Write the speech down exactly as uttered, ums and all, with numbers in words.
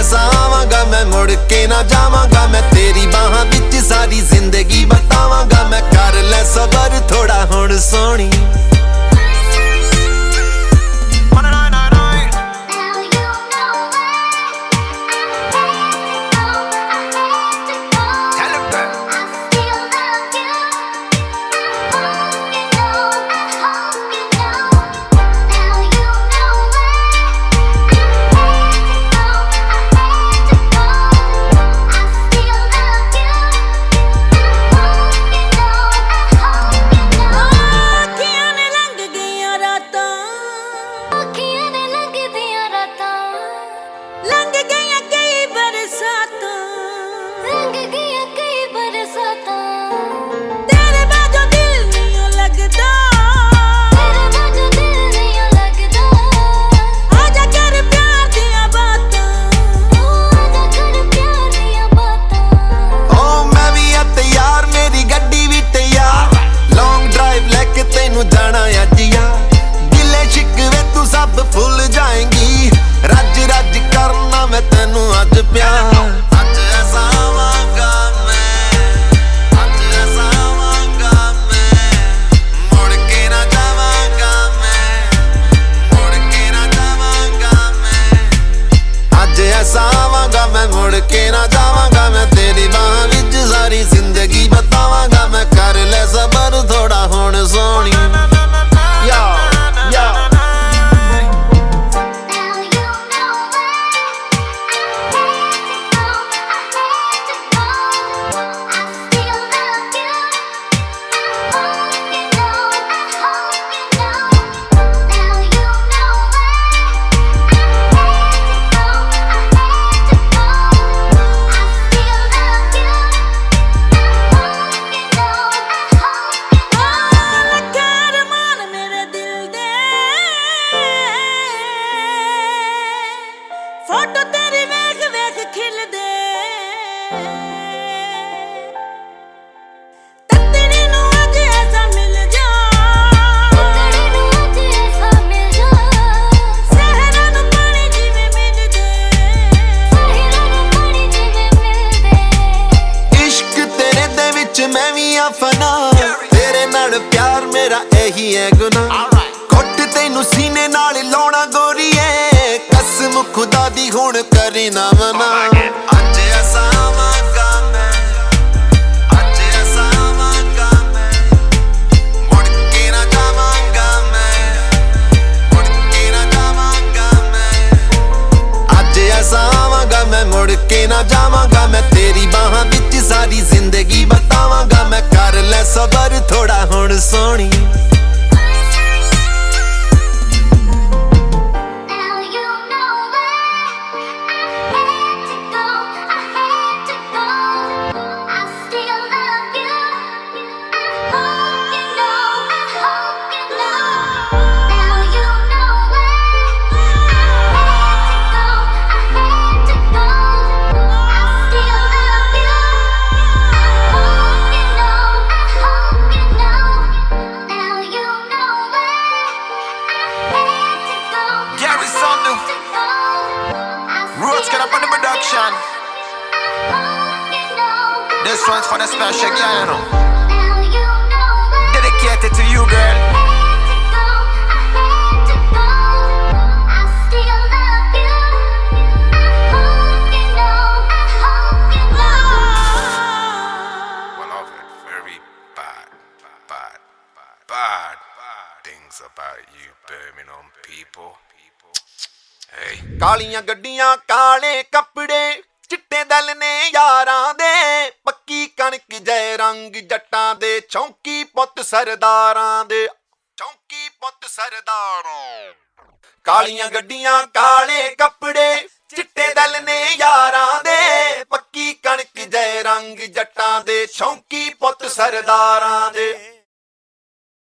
ऐसा आवांगा मैं मुड़ के ना जावांगा मैं तेरी बाहां विच सारी जिंदगी बतावांगा मैं कर ले सबर थोड़ा हुण सोहणी मैं मुड़ के ना जावांगा मैं तेरी बाहां विच सारी जिंदगी बतावांगा मैं कर ले सबर थोड़ा हुण सोहणी या या फोटो तेरी वेख वेख खिलदे तत्तड़ी नूं अज ऐसा मिल जा तत्तड़ी नूं अज ऐसा मिल जा सहरा नूं पानी जिवें मिलदे सहरा नूं पानी जिवें मिलदे इश्क तेरे दे विच मैं वी आ फना तेरे नाल प्यार मेरा एही है गुनाह कुट तैनूं सीने नाल लाउणा गोरीए कसम खुदा दी हुण करी ना मना अज ऐसा आवांगा मैं अज ऐसा आवांगा मैं मुड़ के ना जावांगा मैं मुड़ के ना जावांगा मैं अज ऐसा आवांगा मैं मुड़ के ना जावांगा मैं तेरी बाहां विच सारी जिंदगी बतावांगा मैं कर ले सबर थोड़ा हुण सोहणी This one's for the special girl, you know. Dedicated to you, girl. One of it very bad, bad, bad things about you Birmingham people. Hey. ਕਾਲੀਆਂ ਗੱਡੀਆਂ ਕਾਲੇ ਕੱਪੜੇ ਚਿੱਟੇ ਦਿਲ ਨੇ ਯਾਰਾਂ ਦੇ ਪੱਕੀ ਕਣਕ ਜੈ ਰੰਗ ਜੱਟਾਂ ਦੇ ਚੌਂਕੀ ਪੁੱਤ ਸਰਦਾਰਾਂ ਦੇ ਚੌਂਕੀ ਪੁੱਤ ਸਰਦਾਰਾਂ ਕਾਲੀਆਂ ਗੱਡੀਆਂ ਕਾਲੇ ਕੱਪੜੇ ਚਿੱਟੇ ਦਿਲ ਨੇ ਯਾਰਾਂ ਦੇ ਪੱਕੀ ਕਣਕ ਜੈ ਰੰਗ ਜੱਟਾਂ ਦੇ ਚੌਂਕੀ ਪੁੱਤ ਸਰਦਾਰਾਂ ਦੇ